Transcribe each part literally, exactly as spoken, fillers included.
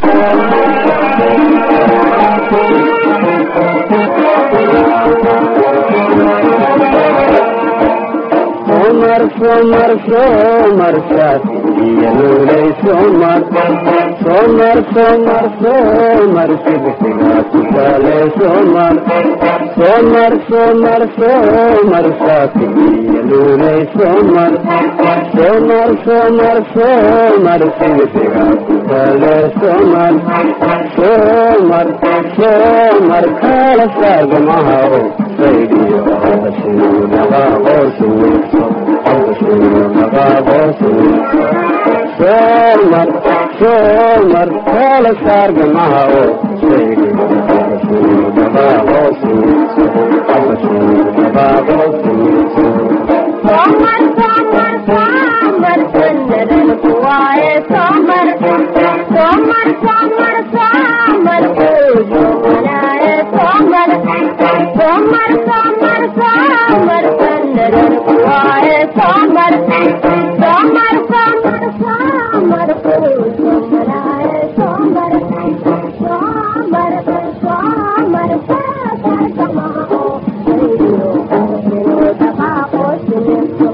Somar, somar, saatiyalulay somar, somar, somar, somar, sigsiga tukale somar, somar, somar, somar, saatiyalulay somar, somar, somar, somar, sigsiga tukale somar, somar, somar, kala sargamaho, saydiyo abasinu nagaho suwitso. Somar, somar, kala sargamaho, saydiyo abasinu nagaho suwitso, abasinu nagaho suwitso. Somar, somar, somar, sundaran kuwaye somar, somar, somar, somar, kujo manaye somar, somar, somar, somar, sundaran kuwaye somar, somar, somar, somar, kujo manaye somar, somar, somar, somar, kamaho, saydiyo abasinu nagaho suwitso.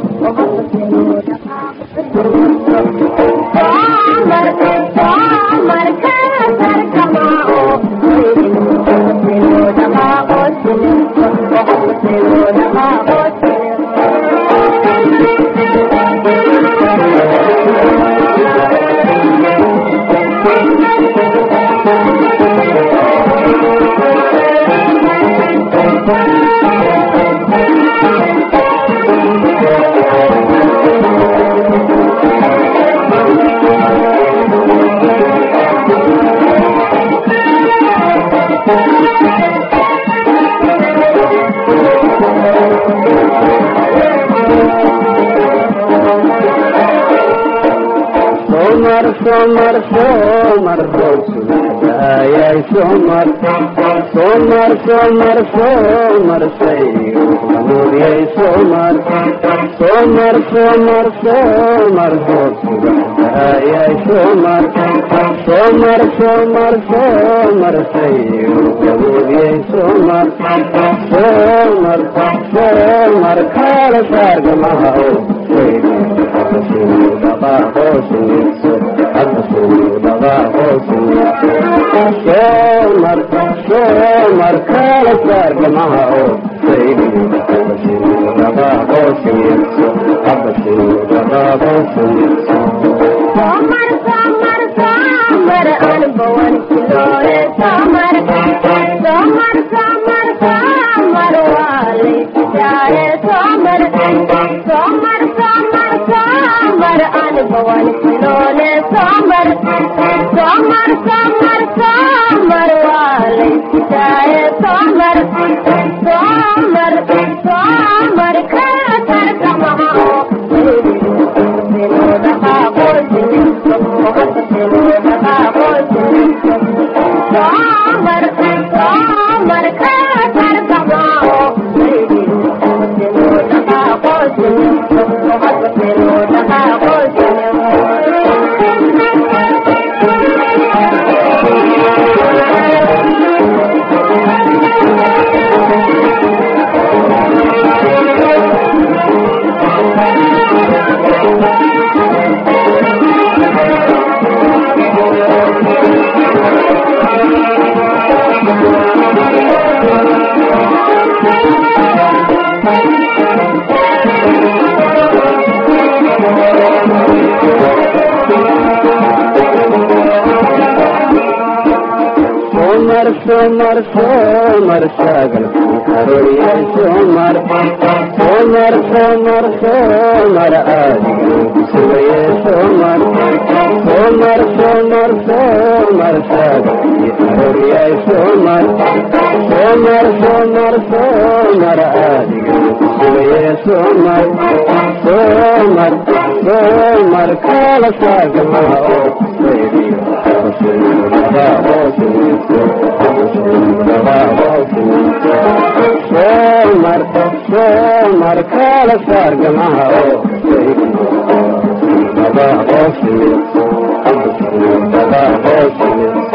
Somar, somar, kala sargamaho, saydiyo abasinu nagaho suwitso, abasinu nagaho Somar, somar, somar, ay somar, somar, somar, somar, saydiyo amuriyay somar, somar, somar, somar, ay somar, somar, somar, somar, saydiyo amuriyay somar, somar, somar, kala sargamaho, saydiyo abasinu nagaho suwitso, abasinu nagaho suwitso. Somar, somar, kala sargamaho, saydiyo abasinu nagaho suwitso, abasinu nagaho suwitso. Somar, somar, somar, anubhavan kilore somar, somar, somar, somar, wale jaye somar, somar, somar, somar, anubhavan kilore somar, somar, somar, somar, wale jaye somar, somar, somar, kala sargamaho, saydiyo abasinu nagaho suwitso, abasinu nagaho suwitso. Somar, somar, kala sargamaho, saydiyo abasinu nagaho suwitso, abasinu nagaho Somar, somar, somar, sagal karoriyay somar, somar, somar, somar, adiyo suwaye somar, somar, somar, somar, sagal karoriyay somar, somar, somar, somar, adiyo suwaye somar, somar, somar, kala sargamaho, saydiyo abasinu nagaho suwitso, abasinu nagaho suwitso. Somar, somar, kala sargamaho, saydiyo abasinu nagaho suwitso, abasinu nagaho suwitso.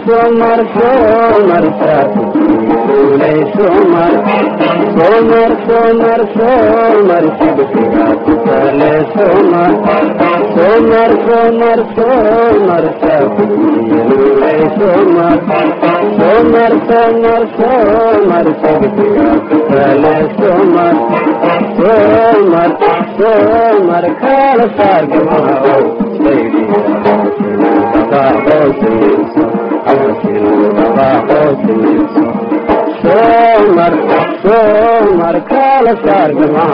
somar somar sakulay somar somar somar somar sakulay somar somar somar somar sakulay somar somar somar somar sakulay somar somar somar kala sargama somar somar kala sargama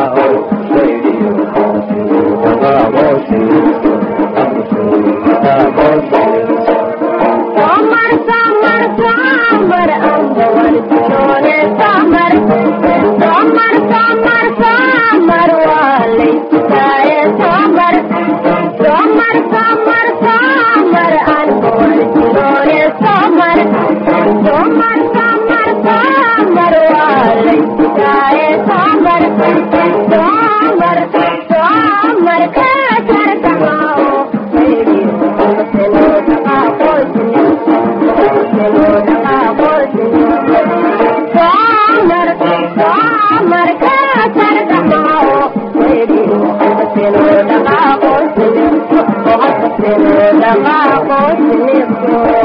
Somar, somar, somar, amor, sole, somar. Somar, somar, somar, wale, sae, somar. Somar, somar, somar, amor, sole, somar. Somar, somar, somar, wale, sae, somar. Somar, somar, kasar kamao, baby, selo taka posni. Somar, somar, kasar kamao, baby, selo taka posni. Selo taka posni.